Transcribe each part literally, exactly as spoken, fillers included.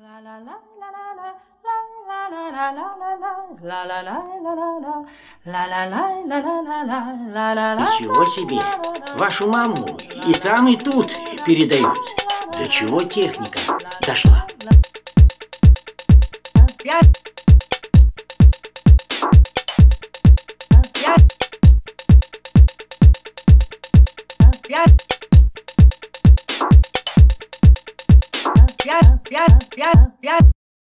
Ничего себе! Вашу маму и там, и тут передают. До чего техника дошла? Я... Я... Я... Я... Я... Я... Я...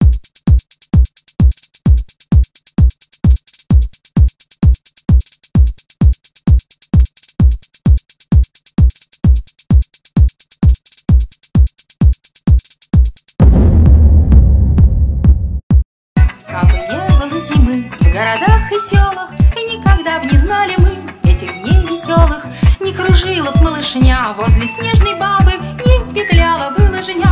Как бы не было зимы в городах и селах, и никогда б не знали мы этих дней веселых. Не кружила б малышня возле снежной бабы, не петляла бы лыжня.